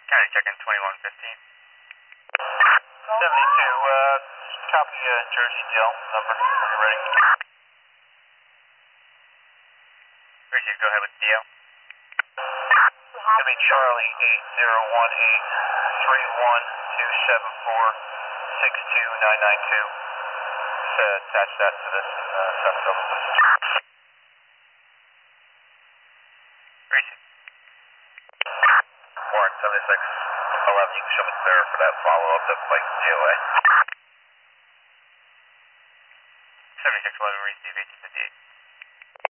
County check-in 2115. 72, copy Jersey Jill number when you're ready. Appreciate it. Go ahead with the DL. Give me Charlie 8018-31274-62992. Attach that to this and send it over, please. Appreciate it. Warrant 7611, you can show me clear for that follow-up that Mike GOA. 7611, receive 1858.